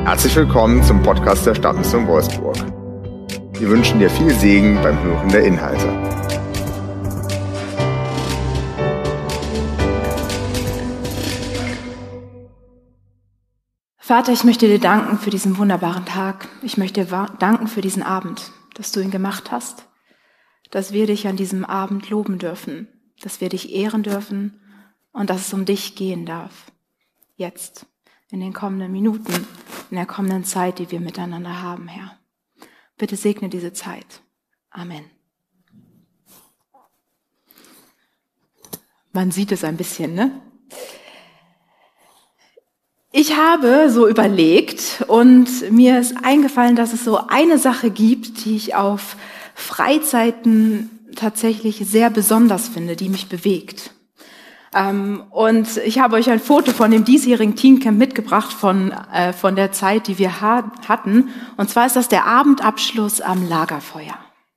Herzlich willkommen zum Podcast der Stadtmission Wolfsburg. Wir wünschen dir viel Segen beim Hören der Inhalte. Vater, ich möchte dir danken für diesen wunderbaren Tag. Ich möchte dir danken für diesen Abend, dass du ihn gemacht hast, dass wir dich an diesem Abend loben dürfen, dass wir dich ehren dürfen und dass es um dich gehen darf. Jetzt, in den kommenden Minuten, in der kommenden Zeit, die wir miteinander haben, Herr. Bitte segne diese Zeit. Amen. Man sieht es ein bisschen, ne? Ich habe so überlegt und mir ist eingefallen, dass es so eine Sache gibt, die ich auf Freizeiten tatsächlich sehr besonders finde, die mich bewegt. Und ich habe euch ein Foto von dem diesjährigen Teencamp mitgebracht von der Zeit, die wir hatten. Und zwar ist das der Abendabschluss am Lagerfeuer.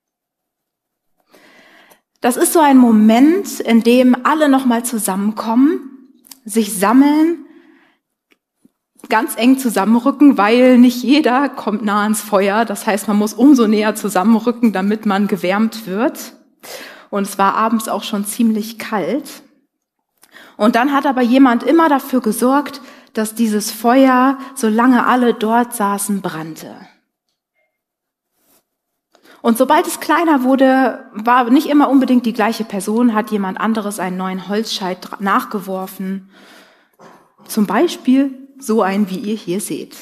Das ist so ein Moment, in dem alle nochmal zusammenkommen, sich sammeln, ganz eng zusammenrücken, weil nicht jeder kommt nah ans Feuer. Das heißt, man muss umso näher zusammenrücken, damit man gewärmt wird. Und es war abends auch schon ziemlich kalt. Und dann hat aber jemand immer dafür gesorgt, dass dieses Feuer, solange alle dort saßen, brannte. Und sobald es kleiner wurde, war nicht immer unbedingt die gleiche Person, hat jemand anderes einen neuen Holzscheit nachgeworfen. Zum Beispiel so einen, wie ihr hier seht.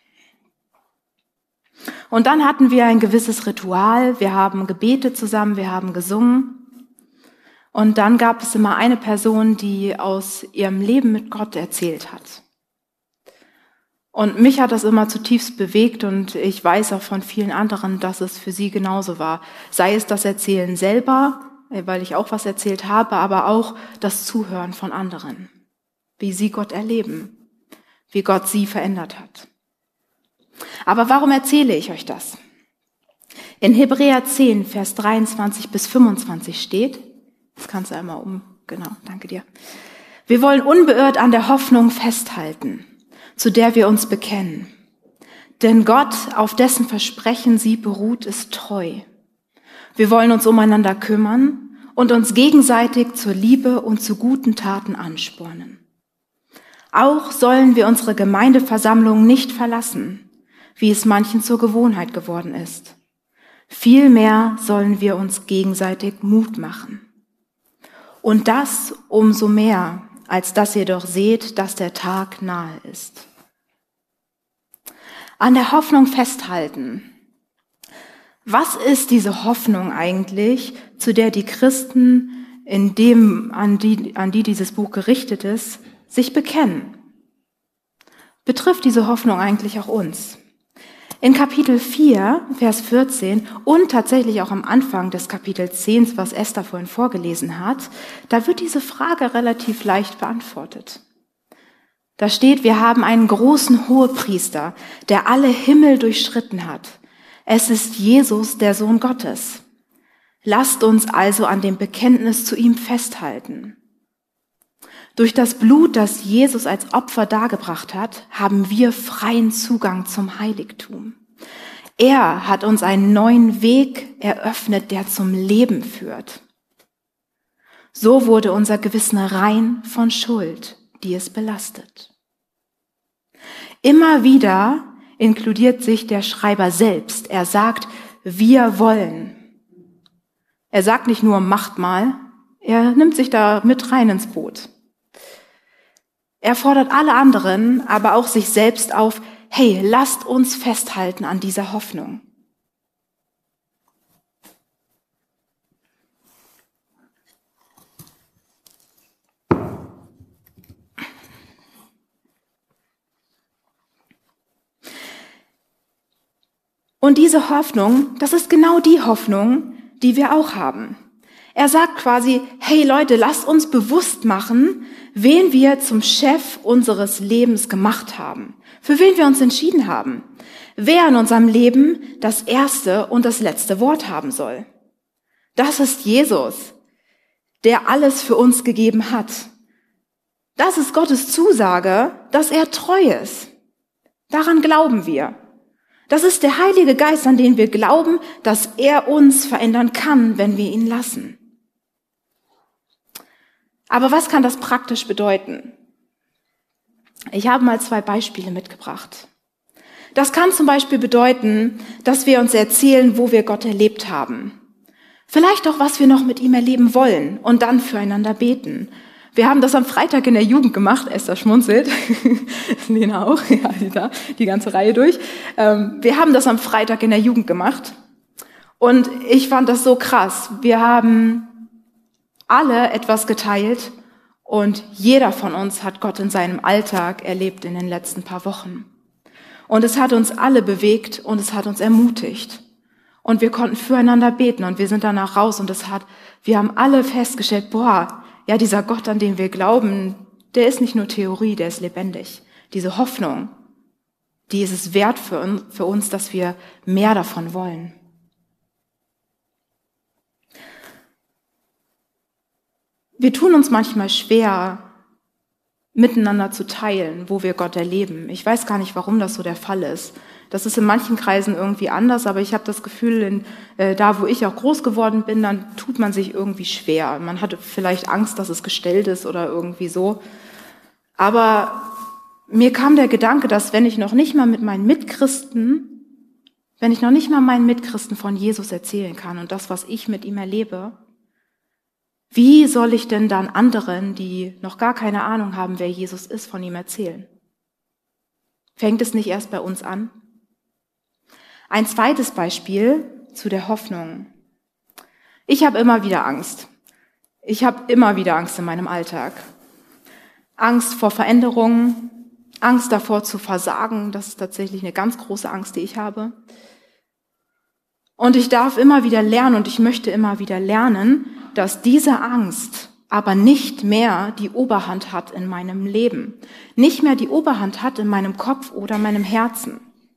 Und dann hatten wir ein gewisses Ritual, wir haben gebetet zusammen, wir haben gesungen. Und dann gab es immer eine Person, die aus ihrem Leben mit Gott erzählt hat. Und mich hat das immer zutiefst bewegt und ich weiß auch von vielen anderen, dass es für sie genauso war. Sei es das Erzählen selber, weil ich auch was erzählt habe, aber auch das Zuhören von anderen, wie sie Gott erleben, wie Gott sie verändert hat. Aber warum erzähle ich euch das? In Hebräer 10, Vers 23 bis 25 steht, das kannst du einmal genau, danke dir. Wir wollen unbeirrt an der Hoffnung festhalten, zu der wir uns bekennen. Denn Gott, auf dessen Versprechen sie beruht, ist treu. Wir wollen uns umeinander kümmern und uns gegenseitig zur Liebe und zu guten Taten anspornen. Auch sollen wir unsere Gemeindeversammlung nicht verlassen, wie es manchen zur Gewohnheit geworden ist. Vielmehr sollen wir uns gegenseitig Mut machen. Und das umso mehr, als dass ihr doch seht, dass der Tag nahe ist. An der Hoffnung festhalten. Was ist diese Hoffnung eigentlich, zu der die Christen, an die dieses Buch gerichtet ist, sich bekennen? Betrifft diese Hoffnung eigentlich auch uns? In Kapitel 4, Vers 14 und tatsächlich auch am Anfang des Kapitels 10, was Esther vorhin vorgelesen hat, da wird diese Frage relativ leicht beantwortet. Da steht, wir haben einen großen Hohepriester, der alle Himmel durchschritten hat. Es ist Jesus, der Sohn Gottes. Lasst uns also an dem Bekenntnis zu ihm festhalten. Durch das Blut, das Jesus als Opfer dargebracht hat, haben wir freien Zugang zum Heiligtum. Er hat uns einen neuen Weg eröffnet, der zum Leben führt. So wurde unser Gewissen rein von Schuld, die es belastet. Immer wieder inkludiert sich der Schreiber selbst. Er sagt, wir wollen. Er sagt nicht nur, macht mal, er nimmt sich da mit rein ins Boot. Er fordert alle anderen, aber auch sich selbst auf, hey, lasst uns festhalten an dieser Hoffnung. Und diese Hoffnung, das ist genau die Hoffnung, die wir auch haben. Er sagt quasi, hey Leute, lasst uns bewusst machen, wen wir zum Chef unseres Lebens gemacht haben, für wen wir uns entschieden haben, wer in unserem Leben das erste und das letzte Wort haben soll. Das ist Jesus, der alles für uns gegeben hat. Das ist Gottes Zusage, dass er treu ist. Daran glauben wir. Das ist der Heilige Geist, an den wir glauben, dass er uns verändern kann, wenn wir ihn lassen. Aber was kann das praktisch bedeuten? Ich habe mal 2 Beispiele mitgebracht. Das kann zum Beispiel bedeuten, dass wir uns erzählen, wo wir Gott erlebt haben. Vielleicht auch, was wir noch mit ihm erleben wollen und dann füreinander beten. Wir haben das am Freitag in der Jugend gemacht. Esther schmunzelt. Lena auch. Ja, die ganze Reihe durch. Wir haben das am Freitag in der Jugend gemacht. Und ich fand das so krass. Wir haben alle etwas geteilt und jeder von uns hat Gott in seinem Alltag erlebt in den letzten paar Wochen. Und es hat uns alle bewegt und es hat uns ermutigt. Und wir konnten füreinander beten und wir sind danach raus und wir haben alle festgestellt, ja, dieser Gott, an den wir glauben, der ist nicht nur Theorie, der ist lebendig. Diese Hoffnung, die ist es wert für uns, dass wir mehr davon wollen. Wir tun uns manchmal schwer, miteinander zu teilen, wo wir Gott erleben. Ich weiß gar nicht, warum das so der Fall ist. Das ist in manchen Kreisen irgendwie anders, aber ich habe das Gefühl, da wo ich auch groß geworden bin, dann tut man sich irgendwie schwer. Man hat vielleicht Angst, dass es gestellt ist oder irgendwie so. Aber mir kam der Gedanke, dass wenn ich noch nicht mal meinen Mitchristen von Jesus erzählen kann und das, was ich mit ihm erlebe, wie soll ich denn dann anderen, die noch gar keine Ahnung haben, wer Jesus ist, von ihm erzählen? Fängt es nicht erst bei uns an? Ein zweites Beispiel zu der Hoffnung. Ich habe immer wieder Angst. Ich habe immer wieder Angst in meinem Alltag. Angst vor Veränderungen, Angst davor zu versagen, das ist tatsächlich eine ganz große Angst, die ich habe. Und ich darf immer wieder lernen und ich möchte immer wieder lernen, dass diese Angst aber nicht mehr die Oberhand hat in meinem Leben, nicht mehr die Oberhand hat in meinem Kopf oder meinem Herzen.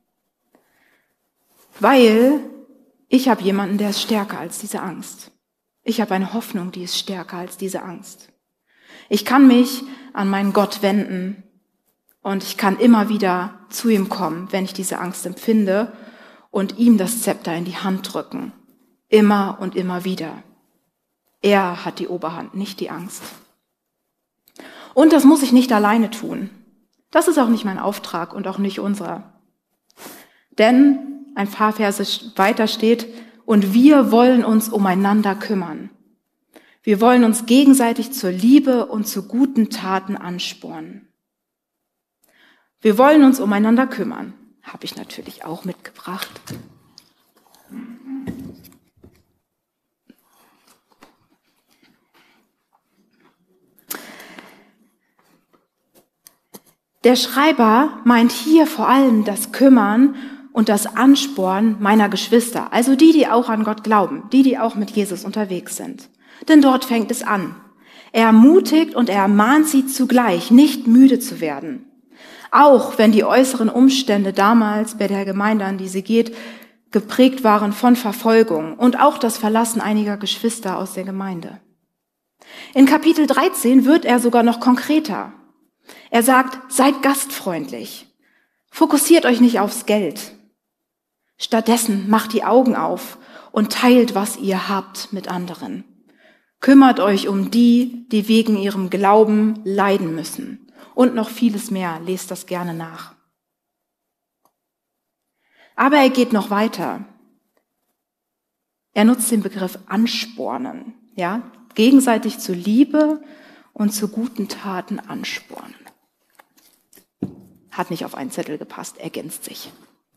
Weil ich habe jemanden, der ist stärker als diese Angst. Ich habe eine Hoffnung, die ist stärker als diese Angst. Ich kann mich an meinen Gott wenden und ich kann immer wieder zu ihm kommen, wenn ich diese Angst empfinde und ihm das Zepter in die Hand drücken. Immer und immer wieder. Er hat die Oberhand, nicht die Angst. Und das muss ich nicht alleine tun. Das ist auch nicht mein Auftrag und auch nicht unserer. Denn ein paar Verse weiter steht, und wir wollen uns umeinander kümmern. Wir wollen uns gegenseitig zur Liebe und zu guten Taten anspornen. Wir wollen uns umeinander kümmern. Habe ich natürlich auch mitgebracht. Der Schreiber meint hier vor allem das Kümmern und das Anspornen meiner Geschwister, also die auch an Gott glauben, die auch mit Jesus unterwegs sind. Denn dort fängt es an. Er ermutigt und er ermahnt sie zugleich, nicht müde zu werden. Auch wenn die äußeren Umstände damals bei der Gemeinde, an die sie geht, geprägt waren von Verfolgung und auch das Verlassen einiger Geschwister aus der Gemeinde. In Kapitel 13 wird er sogar noch konkreter. Er sagt, seid gastfreundlich. Fokussiert euch nicht aufs Geld. Stattdessen macht die Augen auf und teilt, was ihr habt mit anderen. Kümmert euch um die wegen ihrem Glauben leiden müssen. Und noch vieles mehr, lest das gerne nach. Aber er geht noch weiter. Er nutzt den Begriff anspornen, ja, gegenseitig zur Liebe und zu guten Taten anspornen. Hat nicht auf einen Zettel gepasst, ergänzt sich.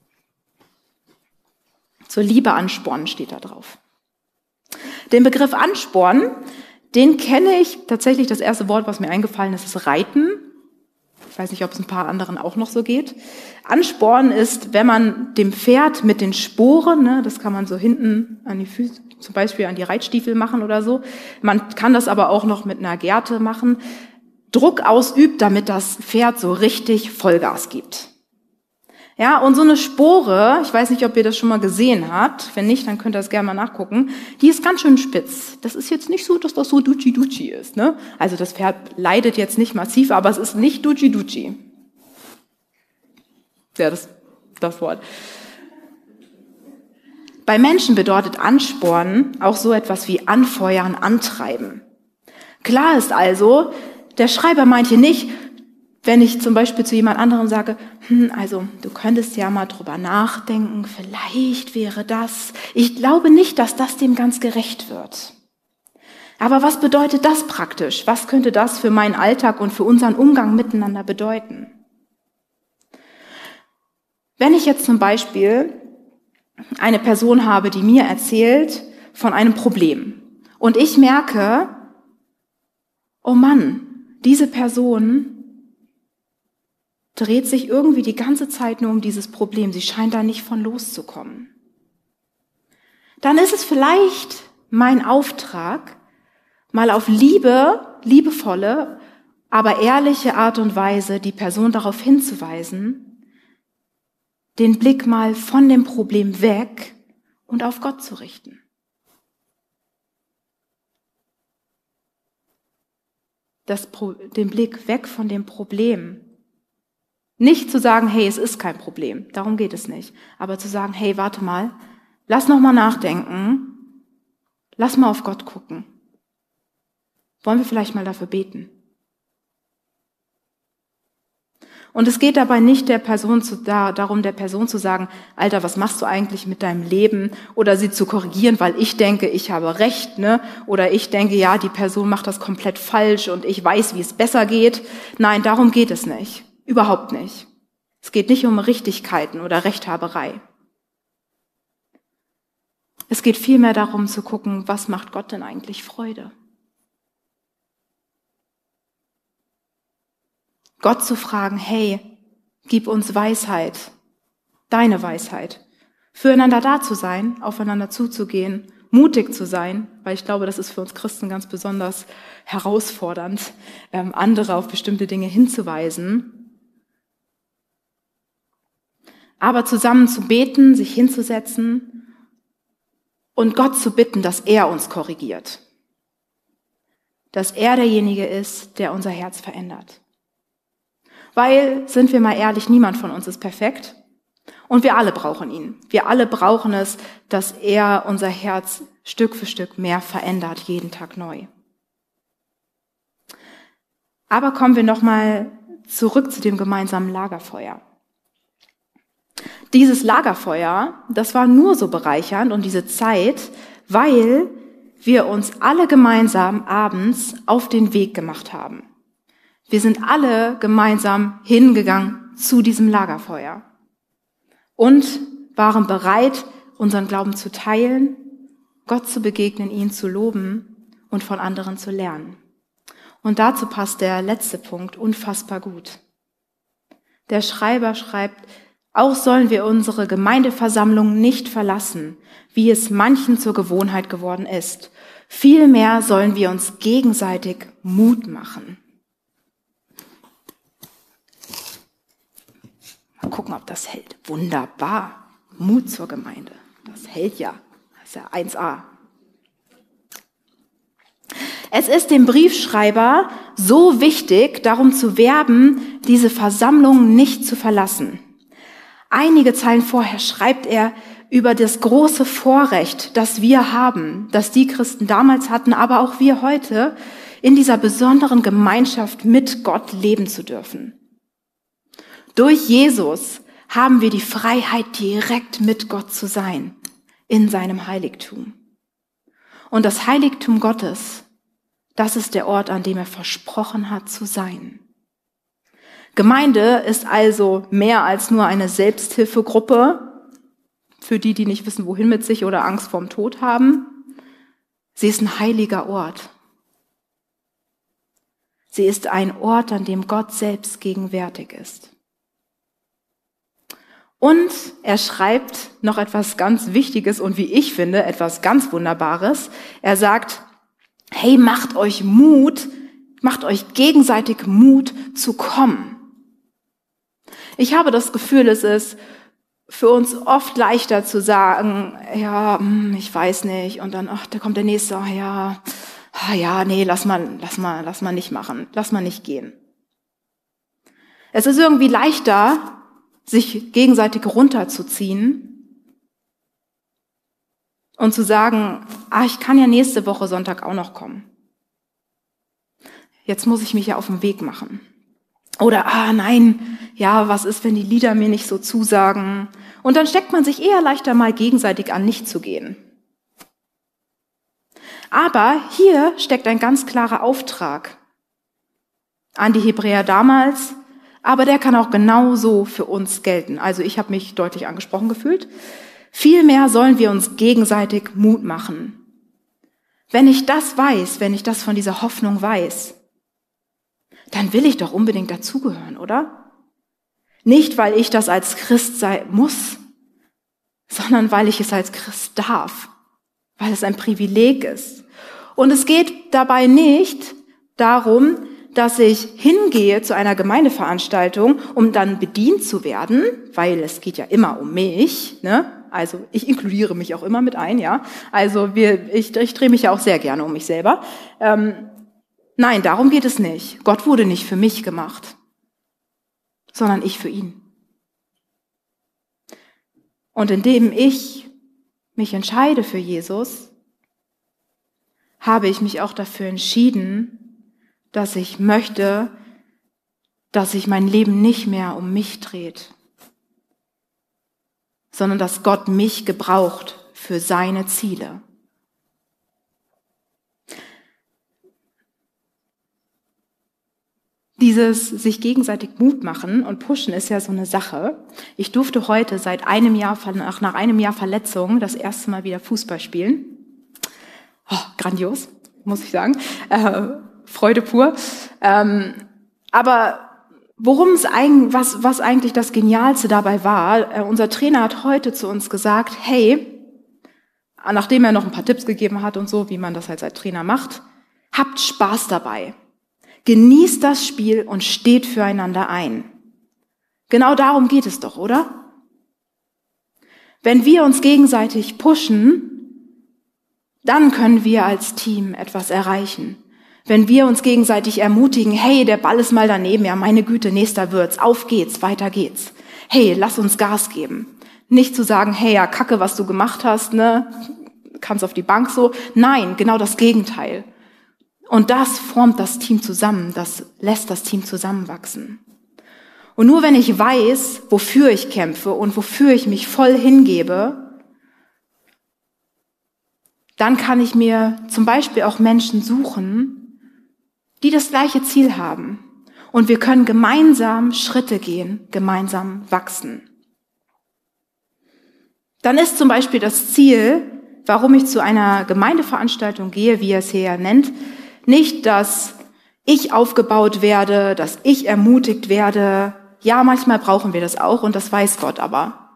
Zur Liebe anspornen steht da drauf. Den Begriff anspornen, den kenne ich tatsächlich, das erste Wort, was mir eingefallen ist, ist reiten. Ich weiß nicht, ob es ein paar anderen auch noch so geht. Anspornen ist, wenn man dem Pferd mit den Sporen, das kann man so hinten an die Füße, zum Beispiel an die Reitstiefel machen oder so. Man kann das aber auch noch mit einer Gerte machen. Druck ausübt, damit das Pferd so richtig Vollgas gibt. Ja, und so eine Spore, ich weiß nicht, ob ihr das schon mal gesehen habt, wenn nicht, dann könnt ihr das gerne mal nachgucken, die ist ganz schön spitz. Das ist jetzt nicht so, dass das so dutschi-dutschi ist, ne? Also das Pferd leidet jetzt nicht massiv, aber es ist nicht dutschi-dutschi. Ja, das Wort. Bei Menschen bedeutet Anspornen auch so etwas wie anfeuern, antreiben. Klar ist also, der Schreiber meint hier nicht, wenn ich zum Beispiel zu jemand anderem sage, also du könntest ja mal drüber nachdenken, vielleicht wäre das. Ich glaube nicht, dass das dem ganz gerecht wird. Aber was bedeutet das praktisch? Was könnte das für meinen Alltag und für unseren Umgang miteinander bedeuten? Wenn ich jetzt zum Beispiel eine Person habe, die mir erzählt von einem Problem und ich merke, oh Mann, diese Person dreht sich irgendwie die ganze Zeit nur um dieses Problem. Sie scheint da nicht von loszukommen. Dann ist es vielleicht mein Auftrag, mal auf liebevolle, aber ehrliche Art und Weise die Person darauf hinzuweisen, den Blick mal von dem Problem weg und auf Gott zu richten. Den Blick weg von dem Problem. Nicht zu sagen, hey, es ist kein Problem, darum geht es nicht. Aber zu sagen, hey, warte mal, lass noch mal nachdenken, lass mal auf Gott gucken. Wollen wir vielleicht mal dafür beten? Und es geht dabei nicht darum, der Person zu sagen, Alter, was machst du eigentlich mit deinem Leben? Oder sie zu korrigieren, weil ich denke, ich habe recht, ne? Oder ich denke, ja, die Person macht das komplett falsch und ich weiß, wie es besser geht. Nein, darum geht es nicht. Überhaupt nicht. Es geht nicht um Richtigkeiten oder Rechthaberei. Es geht vielmehr darum zu gucken, was macht Gott denn eigentlich Freude? Gott zu fragen, hey, gib uns Weisheit, deine Weisheit, füreinander da zu sein, aufeinander zuzugehen, mutig zu sein, weil ich glaube, das ist für uns Christen ganz besonders herausfordernd, andere auf bestimmte Dinge hinzuweisen. Aber zusammen zu beten, sich hinzusetzen und Gott zu bitten, dass er uns korrigiert. Dass er derjenige ist, der unser Herz verändert. Weil, sind wir mal ehrlich, niemand von uns ist perfekt und wir alle brauchen ihn. Wir alle brauchen es, dass er unser Herz Stück für Stück mehr verändert, jeden Tag neu. Aber kommen wir nochmal zurück zu dem gemeinsamen Lagerfeuer. Dieses Lagerfeuer, das war nur so bereichernd und diese Zeit, weil wir uns alle gemeinsam abends auf den Weg gemacht haben. Wir sind alle gemeinsam hingegangen zu diesem Lagerfeuer und waren bereit, unseren Glauben zu teilen, Gott zu begegnen, ihn zu loben und von anderen zu lernen. Und dazu passt der letzte Punkt unfassbar gut. Der Schreiber schreibt, auch sollen wir unsere Gemeindeversammlung nicht verlassen, wie es manchen zur Gewohnheit geworden ist. Vielmehr sollen wir uns gegenseitig Mut machen. Mal gucken, ob das hält. Wunderbar. Mut zur Gemeinde. Das hält ja. Das ist ja 1a. Es ist dem Briefschreiber so wichtig, darum zu werben, diese Versammlung nicht zu verlassen. Einige Zeilen vorher schreibt er über das große Vorrecht, das wir haben, das die Christen damals hatten, aber auch wir heute, in dieser besonderen Gemeinschaft mit Gott leben zu dürfen. Durch Jesus haben wir die Freiheit, direkt mit Gott zu sein, in seinem Heiligtum. Und das Heiligtum Gottes, das ist der Ort, an dem er versprochen hat zu sein. Gemeinde ist also mehr als nur eine Selbsthilfegruppe, für die, die nicht wissen, wohin mit sich oder Angst vorm Tod haben. Sie ist ein heiliger Ort. Sie ist ein Ort, an dem Gott selbst gegenwärtig ist. Und er schreibt noch etwas ganz Wichtiges und wie ich finde, etwas ganz Wunderbares. Er sagt, hey, macht euch gegenseitig Mut zu kommen. Ich habe das Gefühl, es ist für uns oft leichter zu sagen, ja, ich weiß nicht, und dann, da kommt der Nächste, nee, lass mal nicht machen, lass mal nicht gehen. Es ist irgendwie leichter, sich gegenseitig runterzuziehen und zu sagen, ich kann ja nächste Woche Sonntag auch noch kommen. Jetzt muss ich mich ja auf den Weg machen. Oder, nein, ja, was ist, wenn die Lieder mir nicht so zusagen? Und dann steckt man sich eher leichter mal gegenseitig an, nicht zu gehen. Aber hier steckt ein ganz klarer Auftrag an die Hebräer damals, aber der kann auch genauso für uns gelten. Also ich habe mich deutlich angesprochen gefühlt. Vielmehr sollen wir uns gegenseitig Mut machen. Wenn ich das weiß, wenn ich das von dieser Hoffnung weiß, dann will ich doch unbedingt dazugehören, oder? Nicht, weil ich das als Christ sein muss, sondern weil ich es als Christ darf, weil es ein Privileg ist. Und es geht dabei nicht darum, dass ich hingehe zu einer Gemeindeveranstaltung, um dann bedient zu werden, weil es geht ja immer um mich, ne? Also ich inkludiere mich auch immer mit ein, ja. Also ich drehe mich ja auch sehr gerne um mich selber. Nein, darum geht es nicht. Gott wurde nicht für mich gemacht, sondern ich für ihn. Und indem ich mich entscheide für Jesus, habe ich mich auch dafür entschieden, dass ich möchte, dass sich mein Leben nicht mehr um mich dreht, sondern dass Gott mich gebraucht für seine Ziele. Dieses sich gegenseitig Mut machen und pushen ist ja so eine Sache. Ich durfte heute nach einem Jahr Verletzung das erste Mal wieder Fußball spielen. Grandios, muss ich sagen. Freude pur. Aber was eigentlich das Genialste dabei war, unser Trainer hat heute zu uns gesagt, hey, nachdem er noch ein paar Tipps gegeben hat und so, wie man das halt als Trainer macht, habt Spaß dabei. Genießt das Spiel und steht füreinander ein. Genau darum geht es doch, oder? Wenn wir uns gegenseitig pushen, dann können wir als Team etwas erreichen. Wenn wir uns gegenseitig ermutigen, hey, der Ball ist mal daneben, ja, meine Güte, nächster wird's, auf geht's, weiter geht's. Hey, lass uns Gas geben. Nicht zu sagen, hey, ja, Kacke, was du gemacht hast, ne, kannst auf die Bank so. Nein, genau das Gegenteil. Und das formt das Team zusammen, das lässt das Team zusammenwachsen. Und nur wenn ich weiß, wofür ich kämpfe und wofür ich mich voll hingebe, dann kann ich mir zum Beispiel auch Menschen suchen, die das gleiche Ziel haben. Und wir können gemeinsam Schritte gehen, gemeinsam wachsen. Dann ist zum Beispiel das Ziel, warum ich zu einer Gemeindeveranstaltung gehe, wie er es hier ja nennt, nicht, dass ich aufgebaut werde, dass ich ermutigt werde. Ja, manchmal brauchen wir das auch und das weiß Gott aber.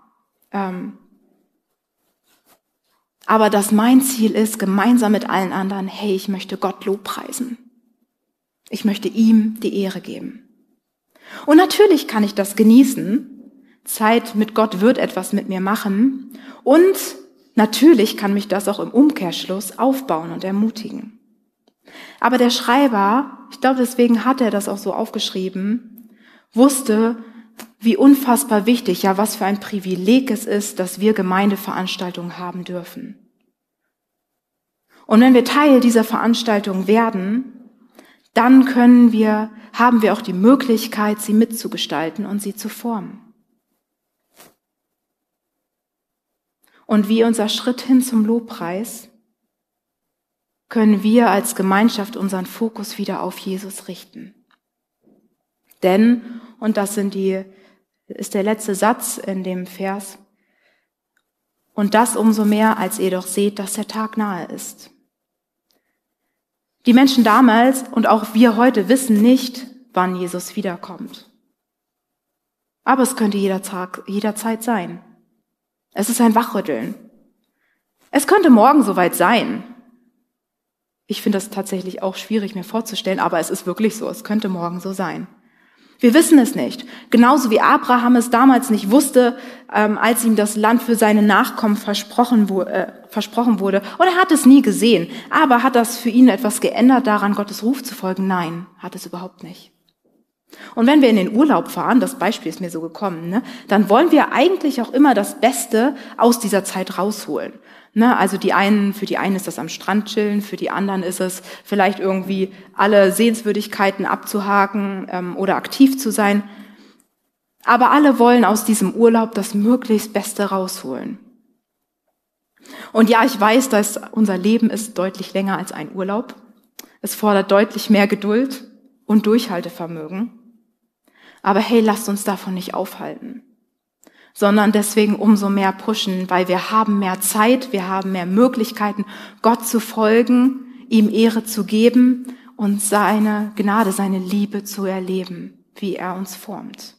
Aber dass mein Ziel ist, gemeinsam mit allen anderen, hey, ich möchte Gott lobpreisen. Ich möchte ihm die Ehre geben. Und natürlich kann ich das genießen. Zeit mit Gott wird etwas mit mir machen. Und natürlich kann mich das auch im Umkehrschluss aufbauen und ermutigen. Aber der Schreiber, ich glaube, deswegen hat er das auch so aufgeschrieben, wusste, wie unfassbar wichtig, ja, was für ein Privileg es ist, dass wir Gemeindeveranstaltungen haben dürfen. Und wenn wir Teil dieser Veranstaltung werden, dann haben wir auch die Möglichkeit, sie mitzugestalten und sie zu formen. Und wie unser Schritt hin zum Lobpreis können wir als Gemeinschaft unseren Fokus wieder auf Jesus richten. Denn, und das ist der letzte Satz in dem Vers, und das umso mehr, als ihr doch seht, dass der Tag nahe ist. Die Menschen damals und auch wir heute wissen nicht, wann Jesus wiederkommt. Aber es könnte jederzeit sein. Es ist ein Wachrütteln. Es könnte morgen soweit sein. Ich finde das tatsächlich auch schwierig mir vorzustellen, aber es ist wirklich so, es könnte morgen so sein. Wir wissen es nicht. Genauso wie Abraham es damals nicht wusste, als ihm das Land für seine Nachkommen versprochen wurde. Und er hat es nie gesehen. Aber hat das für ihn etwas geändert, daran Gottes Ruf zu folgen? Nein, hat es überhaupt nicht. Und wenn wir in den Urlaub fahren, das Beispiel ist mir so gekommen, ne, dann wollen wir eigentlich auch immer das Beste aus dieser Zeit rausholen. Ne, also für die einen ist das am Strand chillen, für die anderen ist es vielleicht irgendwie alle Sehenswürdigkeiten abzuhaken oder aktiv zu sein. Aber alle wollen aus diesem Urlaub das möglichst Beste rausholen. Und ja, ich weiß, dass unser Leben ist deutlich länger als ein Urlaub. Es fordert deutlich mehr Geduld und Durchhaltevermögen. Aber hey, lasst uns davon nicht aufhalten, sondern deswegen umso mehr pushen, weil wir haben mehr Zeit, wir haben mehr Möglichkeiten, Gott zu folgen, ihm Ehre zu geben und seine Gnade, seine Liebe zu erleben, wie er uns formt.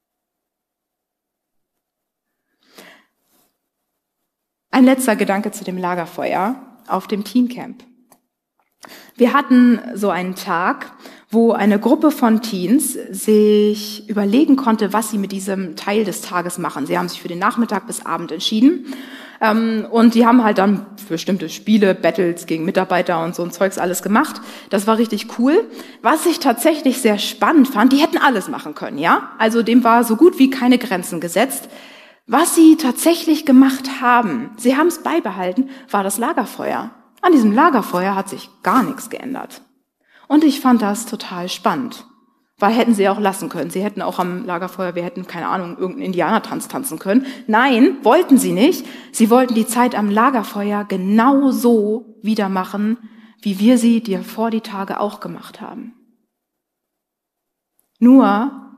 Ein letzter Gedanke zu dem Lagerfeuer auf dem Teencamp. Wir hatten so einen Tag, wo eine Gruppe von Teens sich überlegen konnte, was sie mit diesem Teil des Tages machen. Sie haben sich für den Nachmittag bis Abend entschieden und die haben halt dann bestimmte Spiele, Battles gegen Mitarbeiter und so ein Zeugs alles gemacht. Das war richtig cool. Was ich tatsächlich sehr spannend fand, die hätten alles machen können, ja? Also dem war so gut wie keine Grenzen gesetzt. Was sie tatsächlich gemacht haben, sie haben es beibehalten, war das Lagerfeuer. An diesem Lagerfeuer hat sich gar nichts geändert. Und ich fand das total spannend, weil hätten sie auch lassen können. Sie hätten auch am Lagerfeuer, wir hätten, keine Ahnung, irgendeinen Indianertanz tanzen können. Nein, wollten sie nicht. Sie wollten die Zeit am Lagerfeuer genau so wieder machen, wie wir sie dir vor die Tage auch gemacht haben. Nur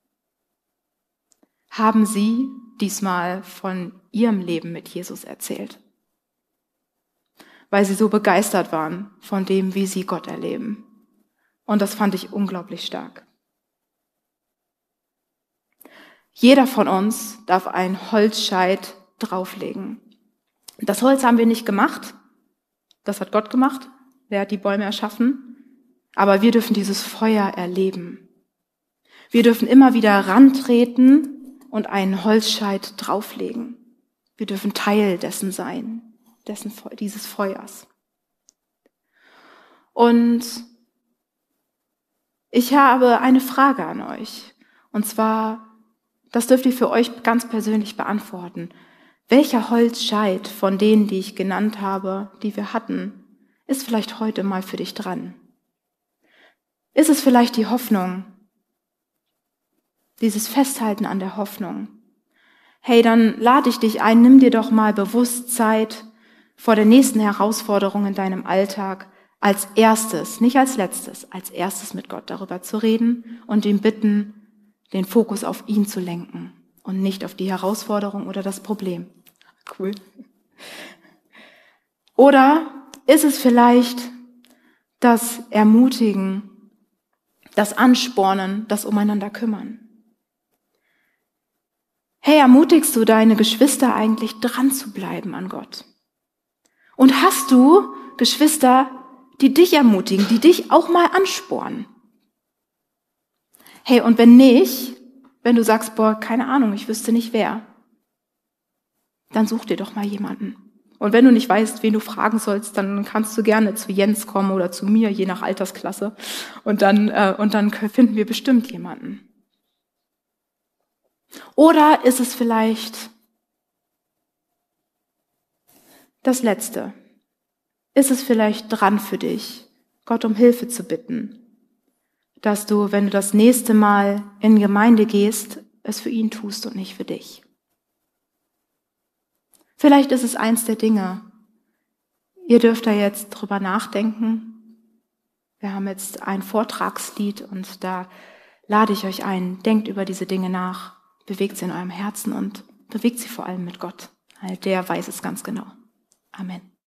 haben sie diesmal von ihrem Leben mit Jesus erzählt, weil sie so begeistert waren von dem, wie sie Gott erleben. Und das fand ich unglaublich stark. Jeder von uns darf einen Holzscheit drauflegen. Das Holz haben wir nicht gemacht, das hat Gott gemacht, der hat die Bäume erschaffen, aber wir dürfen dieses Feuer erleben. Wir dürfen immer wieder rantreten und einen Holzscheit drauflegen. Wir dürfen Teil dessen sein, dieses Feuers. Und ich habe eine Frage an euch. Und zwar, das dürft ihr für euch ganz persönlich beantworten. Welcher Holzscheit von denen, die ich genannt habe, die wir hatten, ist vielleicht heute mal für dich dran? Ist es vielleicht die Hoffnung? Dieses Festhalten an der Hoffnung. Hey, dann lade ich dich ein, nimm dir doch mal bewusst Zeit vor der nächsten Herausforderung in deinem Alltag als erstes, nicht als letztes, als erstes mit Gott darüber zu reden und ihn bitten, den Fokus auf ihn zu lenken und nicht auf die Herausforderung oder das Problem. Cool. Oder ist es vielleicht das Ermutigen, das Anspornen, das Umeinander kümmern? Hey, ermutigst du deine Geschwister eigentlich dran zu bleiben an Gott? Und hast du Geschwister, die dich ermutigen, die dich auch mal anspornen? Hey, und wenn nicht, wenn du sagst, boah, keine Ahnung, ich wüsste nicht wer, dann such dir doch mal jemanden. Und wenn du nicht weißt, wen du fragen sollst, dann kannst du gerne zu Jens kommen oder zu mir, je nach Altersklasse. Und dann finden wir bestimmt jemanden. Oder ist es vielleicht das Letzte? Ist es vielleicht dran für dich, Gott um Hilfe zu bitten, dass du, wenn du das nächste Mal in Gemeinde gehst, es für ihn tust und nicht für dich? Vielleicht ist es eins der Dinge. Ihr dürft da jetzt drüber nachdenken. Wir haben jetzt ein Vortragslied und da lade ich euch ein, denkt über diese Dinge nach. Bewegt sie in eurem Herzen und bewegt sie vor allem mit Gott, weil der weiß es ganz genau. Amen.